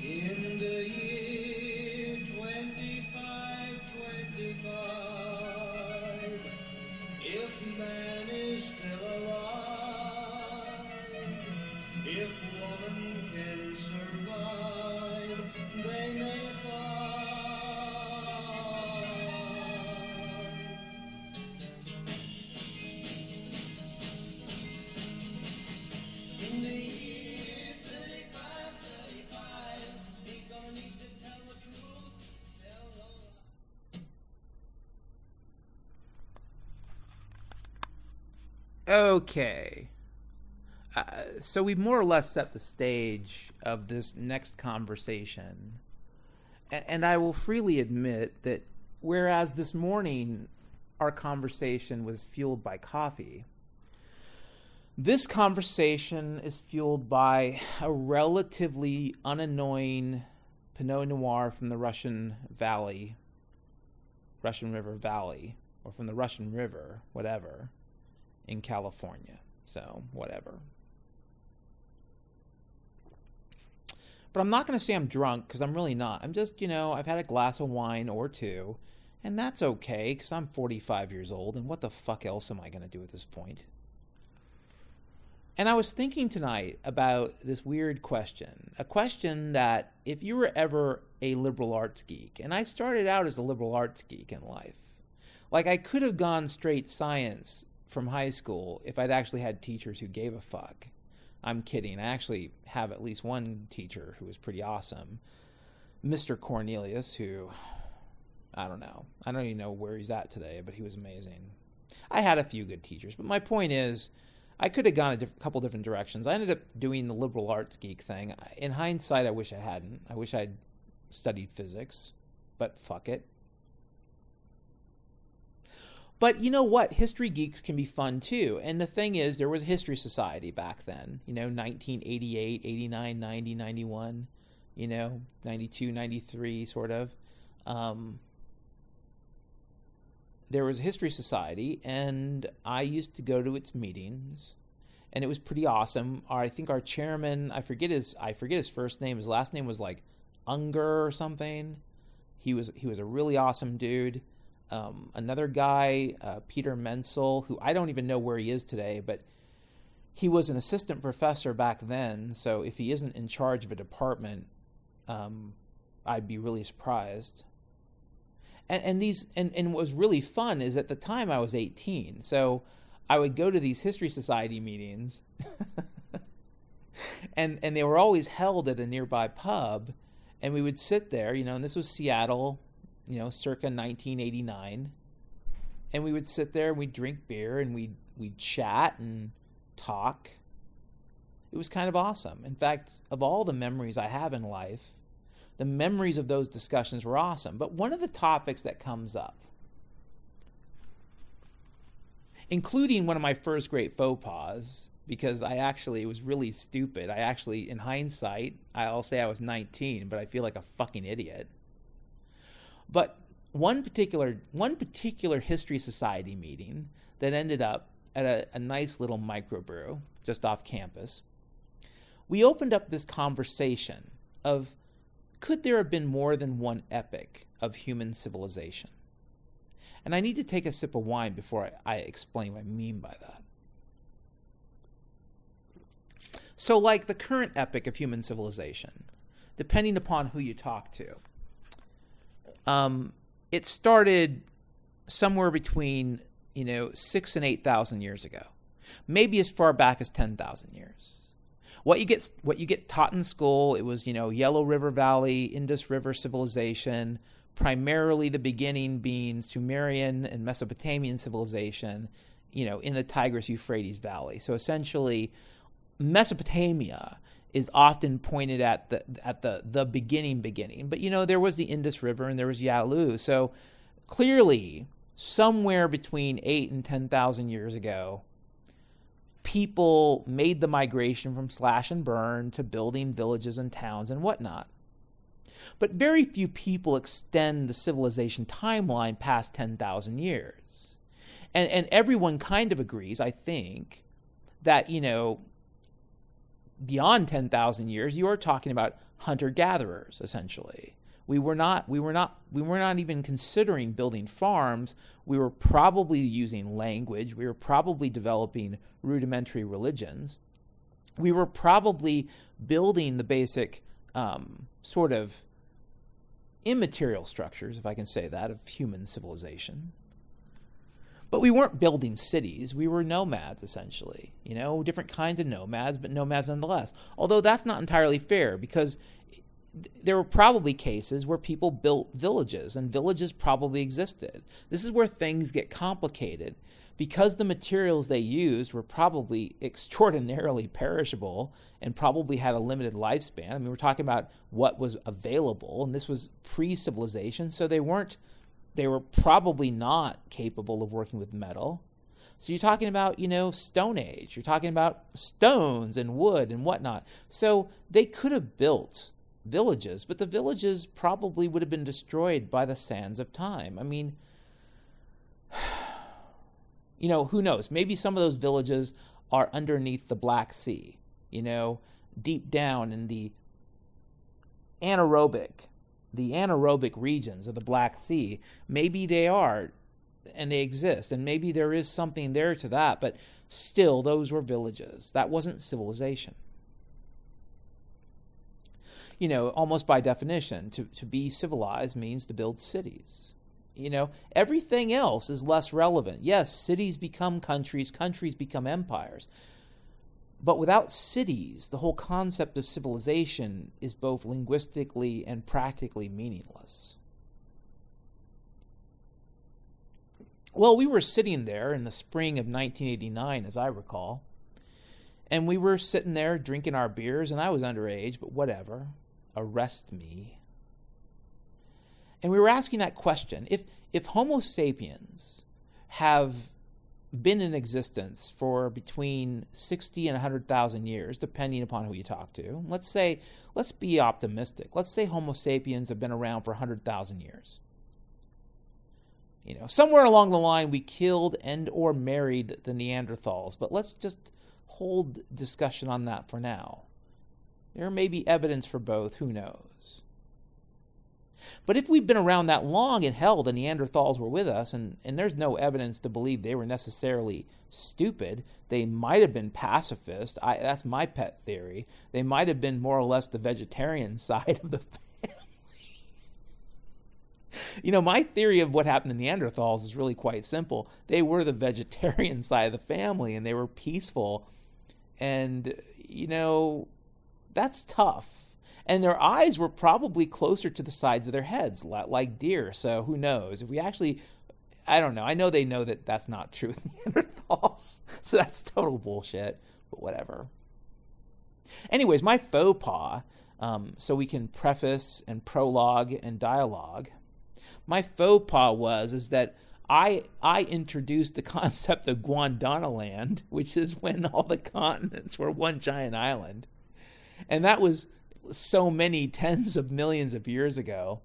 In the year 2525, if man is still alive, if woman can survive, they may find. In the year 3535, they gonna need to tell the truth, tell no lie. Okay. So we've more or less set the stage of this next conversation. And I will freely admit that whereas this morning our conversation was fueled by coffee, this conversation is fueled by a relatively unannoying Pinot Noir from the Russian River Valley, or from the Russian River, whatever, in California. So, whatever. But I'm not going to say I'm drunk, because I'm really not. I'm just, I've had a glass of wine or two, and that's okay, because I'm 45 years old, and what the fuck else am I going to do at this point? And I was thinking tonight about this weird question, a question that if you were ever a liberal arts geek, and I started out as a liberal arts geek in life, like I could have gone straight science from high school if I'd actually had teachers who gave a fuck. I'm kidding. I actually have at least one teacher who was pretty awesome, Mr. Cornelius, who, I don't know. I don't even know where he's at today, but he was amazing. I had a few good teachers, but my point is, I could have gone a couple different directions. I ended up doing the liberal arts geek thing. In hindsight, I wish I hadn't. I wish I'd studied physics, but fuck it. But you know what? History geeks can be fun too. And the thing is, there was a history society back then, 1988, 89, 90, 91, 92, 93 sort of. There was a history society, and I used to go to its meetings, and it was pretty awesome. I think our chairman, I forget his first name. His last name was like Unger or something. He was a really awesome dude. Another guy, Peter Menzel, who I don't even know where he is today, but he was an assistant professor back then. So if he isn't in charge of a department, I'd be really surprised. And what was really fun is at the time I was 18, so I would go to these history society meetings, and they were always held at a nearby pub, and we would sit there, and this was Seattle, circa 1989, and we would sit there and we'd drink beer and we'd chat and talk. It was kind of awesome. In fact, of all the memories I have in life, the memories of those discussions were awesome. But one of the topics that comes up, including one of my first great faux pas, because it was really stupid. In hindsight, I'll say I was 19, but I feel like a fucking idiot. But one particular history society meeting that ended up at a nice little microbrew just off campus, we opened up this conversation of, could there have been more than one epoch of human civilization? And I need to take a sip of wine before I explain what I mean by that. So like the current epoch of human civilization, depending upon who you talk to, it started somewhere between 6,000 and 8,000 years ago, maybe as far back as 10,000 years. What you get taught in school, it was Yellow River Valley, Indus River civilization, primarily the beginning being Sumerian and Mesopotamian civilization, in the Tigris-Euphrates Valley. So essentially, Mesopotamia is often pointed at the beginning. But there was the Indus River and there was Yalu. So clearly, somewhere between 8,000 and 10,000 years ago, people made the migration from slash and burn to building villages and towns and whatnot. But very few people extend the civilization timeline past 10,000 years. And everyone kind of agrees, I think, that, beyond 10,000 years, you are talking about hunter-gatherers, essentially. We were not even considering building farms. We were probably using language. We were probably developing rudimentary religions. We were probably building the basic sort of immaterial structures, if I can say that, of human civilization. But we weren't building cities. We were nomads, essentially. Different kinds of nomads, but nomads nonetheless. Although that's not entirely fair, because there were probably cases where people built villages, and villages probably existed. This is where things get complicated. Because the materials they used were probably extraordinarily perishable and probably had a limited lifespan. I mean, we're talking about what was available, and this was pre-civilization, so they were probably not capable of working with metal. So you're talking about, Stone Age. You're talking about stones and wood and whatnot. So they could have built villages, but the villages probably would have been destroyed by the sands of time. I mean, who knows? Maybe some of those villages are underneath the Black Sea, deep down in the anaerobic regions of the Black Sea. Maybe they are, and they exist, and maybe there is something there to that, but still, those were villages. That wasn't civilization. Almost by definition, to be civilized means to build cities. Everything else is less relevant. Yes, cities become countries, countries become empires. But without cities, the whole concept of civilization is both linguistically and practically meaningless. Well, we were sitting there in the spring of 1989, as I recall, and we were sitting there drinking our beers, and I was underage, but whatever. Arrest me. And we were asking that question. If Homo sapiens have been in existence for between 60 and 100,000 years, depending upon who you talk to, let's be optimistic. Let's say Homo sapiens have been around for 100,000 years. Somewhere along the line we killed and or married the Neanderthals, but let's just hold discussion on that for now. There may be evidence for both, who knows? But if we've been around that long, and hell, the Neanderthals were with us, and there's no evidence to believe they were necessarily stupid. They might have been pacifist. That's my pet theory. They might have been more or less the vegetarian side of the family. My theory of what happened to Neanderthals is really quite simple. They were the vegetarian side of the family, and they were peaceful. And, that's tough. And their eyes were probably closer to the sides of their heads, like deer. So who knows? If we actually, I don't know. I know they know that that's not true with Neanderthals. So that's total bullshit, but whatever. Anyways, my faux pas, so we can preface and prologue and dialogue. My faux pas is that I introduced the concept of Gondwanaland, which is when all the continents were one giant island. And that was so many tens of millions of years ago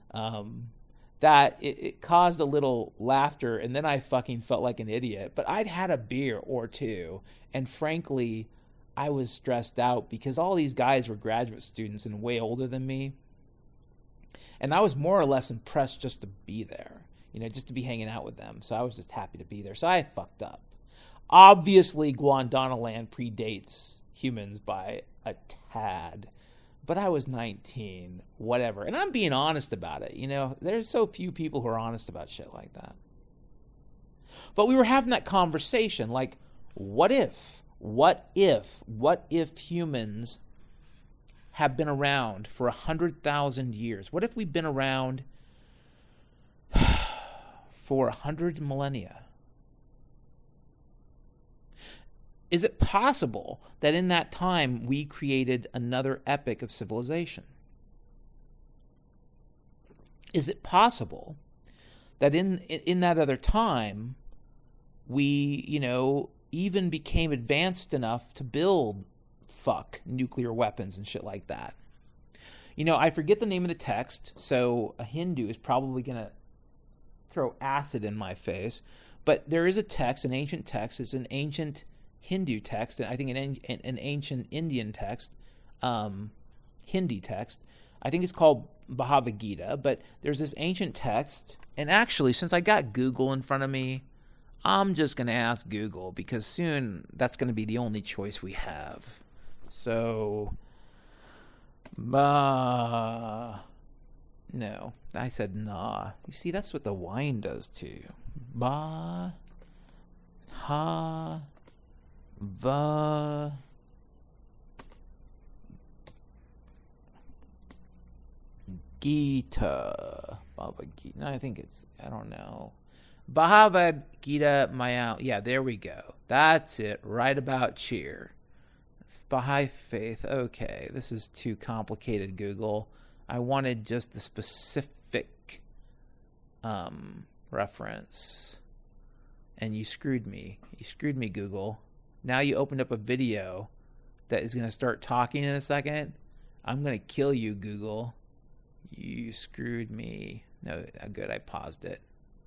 that it caused a little laughter, and then I fucking felt like an idiot. But I'd had a beer or two, and frankly, I was stressed out because all these guys were graduate students and way older than me. And I was more or less impressed just to be there, just to be hanging out with them. So I was just happy to be there. So I fucked up. Obviously, Gondwanaland predates humans by a tad. But I was 19, whatever. And I'm being honest about it. There's so few people who are honest about shit like that. But we were having that conversation, like, what if humans have been around for 100,000 years? What if we've been around for 100 millennia? Is it possible that in that time we created another epoch of civilization? Is it possible that in that other time we, even became advanced enough to build nuclear weapons and shit like that? I forget the name of the text, so a Hindu is probably going to throw acid in my face, but there is a text, an ancient text. It's an ancient Hindu text, and I think an ancient Indian text, Hindi text. I think it's called Bhagavad Gita, but there's this ancient text. And actually, since I got Google in front of me, I'm just going to ask Google, because soon that's going to be the only choice we have. So, no, I said nah. You see, that's what the wine does too. Ba, ha, va, Gita. Bhagavad Gita. No, I think it's, I don't know. Bhagavad Gita Maya. Yeah, there we go. That's it. Right about cheer. Baha'i faith. Okay, this is too complicated, Google. I wanted just the specific reference. And you screwed me. You screwed me, Google. Now you opened up a video that is going to start talking in a second. I'm going to kill you, Google. You screwed me. No, good, I paused it.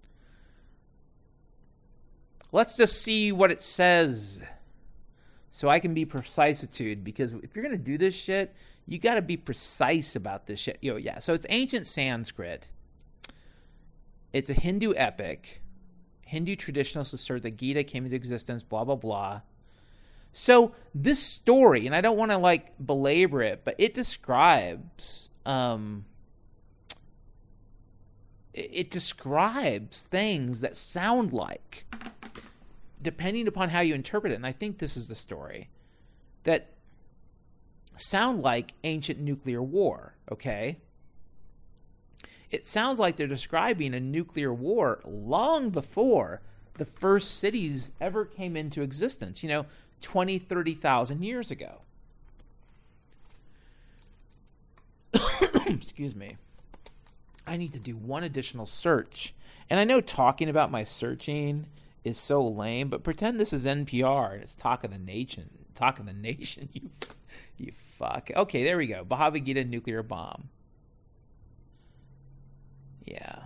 Let's just see what it says, so I can be precisitude, because if you're going to do this shit, you got to be precise about this shit. So it's ancient Sanskrit. It's a Hindu epic. Hindu traditionalists assert that Gita came into existence, blah, blah, blah. So this story, and I don't want to belabor it, but it describes things that sound like, depending upon how you interpret it, and I think this is the story, that sound like ancient nuclear war, okay? It sounds like they're describing a nuclear war long before the first cities ever came into existence, 20, 30,000 years ago. Excuse me. I need to do one additional search. And I know talking about my searching is so lame, but pretend this is NPR and it's Talk of the Nation. Talk of the Nation, you fuck. Okay, there we go. Bhagavad Gita nuclear bomb. Yeah.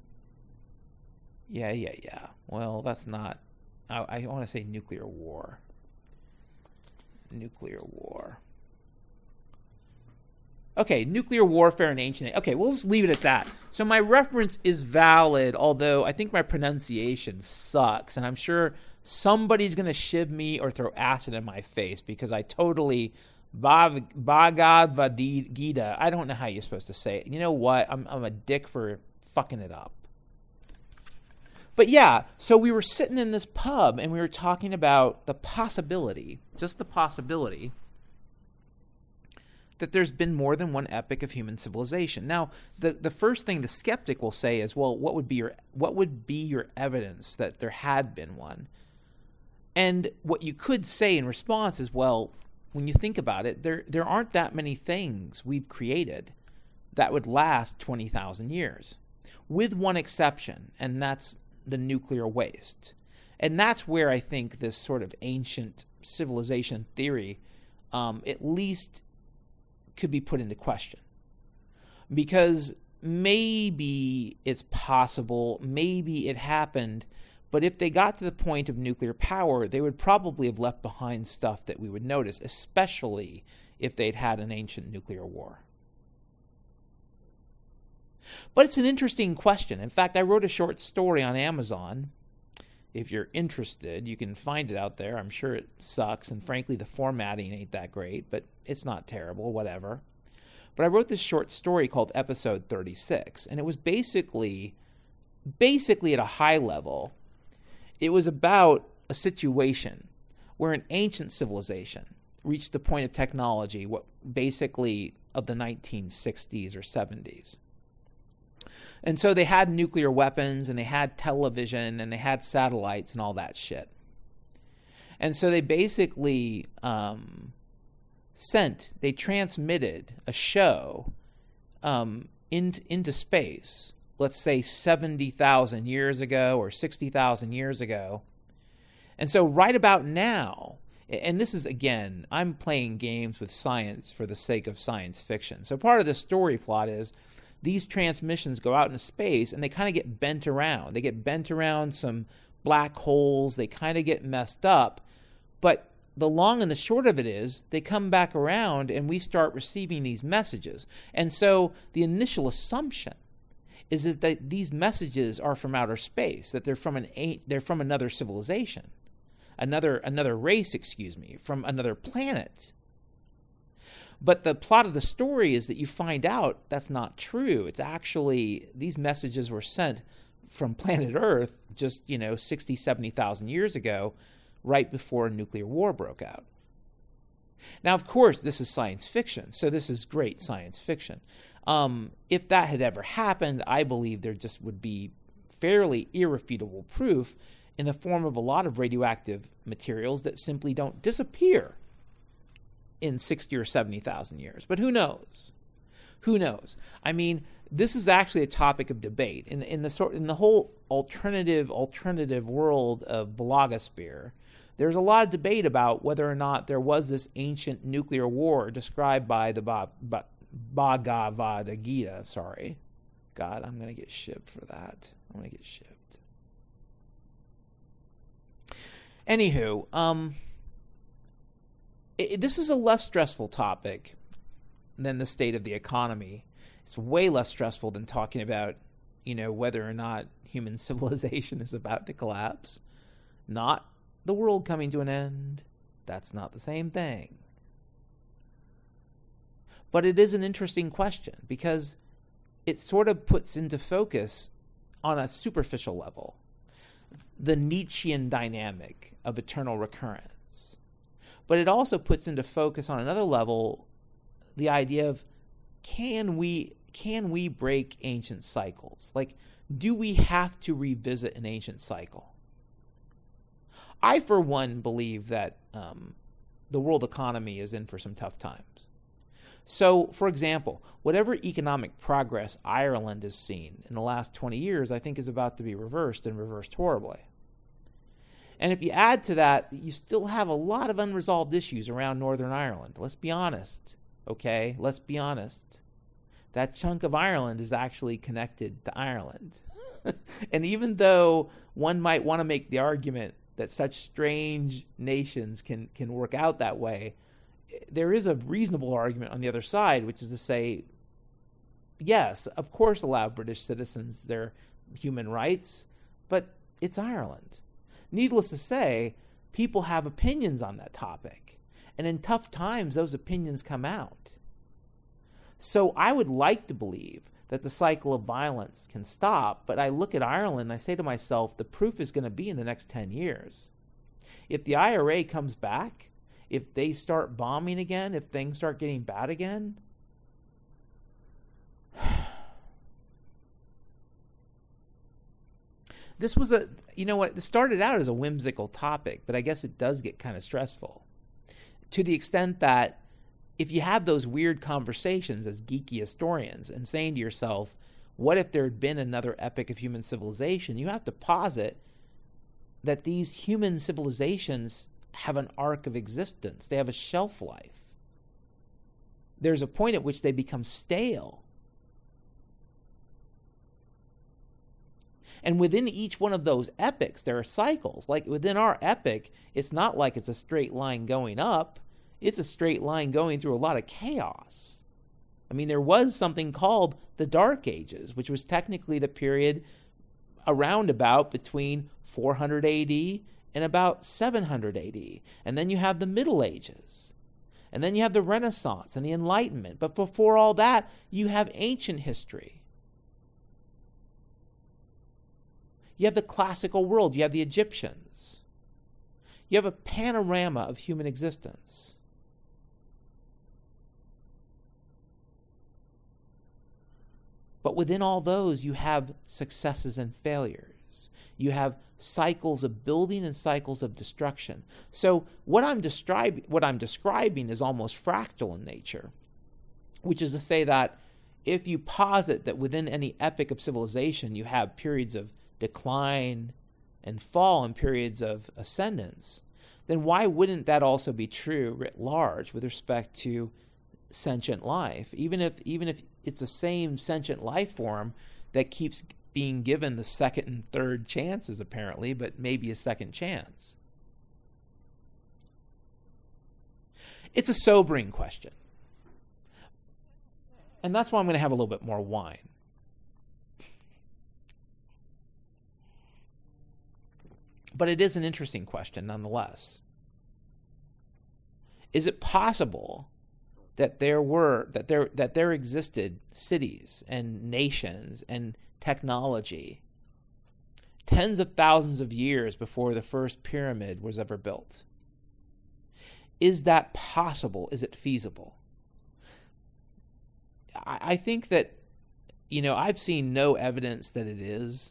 Well, that's not... I want to say nuclear war. Nuclear war. Okay, nuclear warfare in ancient... Okay, we'll just leave it at that. So my reference is valid, although I think my pronunciation sucks, and I'm sure somebody's going to shiv me or throw acid in my face because I totally... Bhagavad Gita. I don't know how you're supposed to say it. You know what? I'm a dick for fucking it up. But yeah, so we were sitting in this pub and we were talking about the possibility, just the possibility, that there's been more than one epoch of human civilization. Now, the first thing the skeptic will say is, well, what would be your evidence that there had been one? And what you could say in response is, well, when you think about it, there aren't that many things we've created that would last 20,000 years, with one exception, and that's the nuclear waste. And that's where I think this sort of ancient civilization theory at least could be put into question. Because maybe it's possible, maybe it happened, but if they got to the point of nuclear power, they would probably have left behind stuff that we would notice, especially if they'd had an ancient nuclear war. But it's an interesting question. In fact, I wrote a short story on Amazon. If you're interested, you can find it out there. I'm sure it sucks, and frankly, the formatting ain't that great, but it's not terrible, whatever. But I wrote this short story called Episode 36, and it was basically at a high level, it was about a situation where an ancient civilization reached the point of technology, basically of the 1960s or 70s. And so they had nuclear weapons, and they had television, and they had satellites and all that shit. And so they basically they transmitted a show into space, let's say 70,000 years ago or 60,000 years ago. And so right about now, and this is, again, I'm playing games with science for the sake of science fiction. So part of the story plot is these transmissions go out into space and they kind of get bent around. They get bent around some black holes. They kind of get messed up. But the long and the short of it is they come back around and we start receiving these messages. And so the initial assumption is that these messages are from outer space, that they're from another civilization, another race, from another planet. But the plot of the story is that you find out that's not true. It's actually, these messages were sent from planet Earth just, 60, 70,000 years ago, right before a nuclear war broke out. Now, of course, this is science fiction, so this is great science fiction. If that had ever happened, I believe there just would be fairly irrefutable proof in the form of a lot of radioactive materials that simply don't disappear in 60 or 70,000 years. But who knows? Who knows? I mean, this is actually a topic of debate in the whole alternative world of blogosphere. There's a lot of debate about whether or not there was this ancient nuclear war described by the Bhagavad Gita. Sorry, God, I'm going to get shipped for that. I'm going to get shipped. Anywho, this is a less stressful topic than the state of the economy. It's way less stressful than talking about, whether or not human civilization is about to collapse. Not the world coming to an end. That's not the same thing. But it is an interesting question because it sort of puts into focus on a superficial level the Nietzschean dynamic of eternal recurrence. But it also puts into focus on another level the idea of can we break ancient cycles? Like, do we have to revisit an ancient cycle? I, for one, believe that the world economy is in for some tough times. So, for example, whatever economic progress Ireland has seen in the last 20 years, I think is about to be reversed and reversed horribly. And if you add to that, you still have a lot of unresolved issues around Northern Ireland. Let's be honest, okay? Let's be honest. That chunk of Ireland is actually connected to Ireland. And even though one might want to make the argument that such strange nations can work out that way, there is a reasonable argument on the other side, which is to say, yes, of course allow British citizens their human rights, but it's Ireland. Needless to say, people have opinions on that topic, and in tough times, those opinions come out. So I would like to believe that the cycle of violence can stop, but I look at Ireland and I say to myself, the proof is going to be in the next 10 years. If the IRA comes back, if they start bombing again, if things start getting bad again, this was this started out as a whimsical topic, but I guess it does get kind of stressful. To the extent that if you have those weird conversations as geeky historians and saying to yourself, what if there had been another epic of human civilization? You have to posit that these human civilizations have an arc of existence. They have a shelf life. There's a point at which they become stale. And within each one of those epics, there are cycles. Like within our epic, it's not like it's a straight line going up. It's a straight line going through a lot of chaos. I mean, there was something called the Dark Ages, which was technically the period around about between 400 AD and about 700 AD. And then you have the Middle Ages. And then you have the Renaissance and the Enlightenment. But before all that, you have ancient history. You have the classical world. You have the Egyptians. You have a panorama of human existence. But within all those, you have successes and failures. You have cycles of building and cycles of destruction. So what I'm describing is almost fractal in nature, which is to say that if you posit that within any epoch of civilization, you have periods of decline and fall and periods of ascendance, then why wouldn't that also be true writ large with respect to sentient life? Even if it's the same sentient life form that keeps being given the second and third chances, apparently, but maybe a second chance. It's a sobering question. And that's why I'm going to have a little bit more wine. But it is an interesting question nonetheless. Is it possible that there existed cities and nations and technology tens of thousands of years before the first pyramid was ever built? Is that possible? Is it feasible? I think that, I've seen no evidence that it is.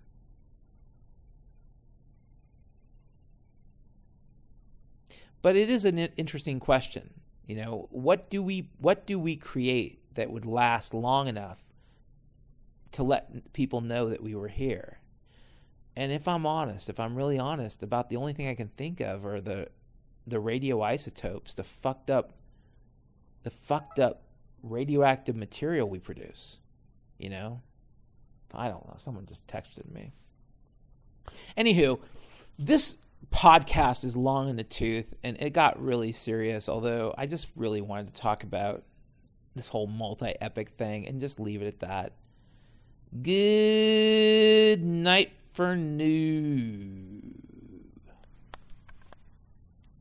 But it is an interesting question. What do we create that would last long enough to let people know that we were here? And if I'm really honest, about the only thing I can think of are the radioisotopes, the fucked up radioactive material we produce. I don't know. Someone just texted me. Anywho, this podcast is long in the tooth, and it got really serious, although I just really wanted to talk about this whole multi-epic thing and just leave it at that. Good night for news.